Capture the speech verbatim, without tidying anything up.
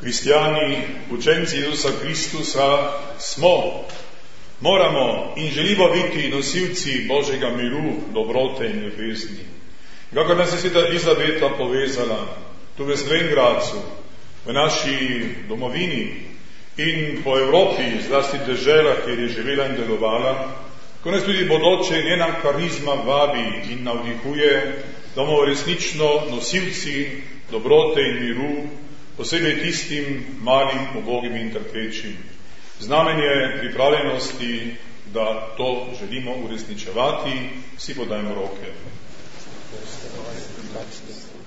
Kristijani, učenci Jezusa Kristusa smo, moramo in želimo biti nosilci Božjega miru, dobrote in ljubezni. Kakor nas je sveta Elizabeta povezala tu v Slovenjgradcu, v naši domovini in po Evropi, zlasti deželah, kjer je živela in delovala, ko nas tudi bodoče njena karizma vabi in navdihuje, da bomo resnično nosilci dobrote in miru, posebej tistim malim, ubogim in trpečim. Znamenje pripravljenosti, da to želimo uresničevati, vsi podajmo roke.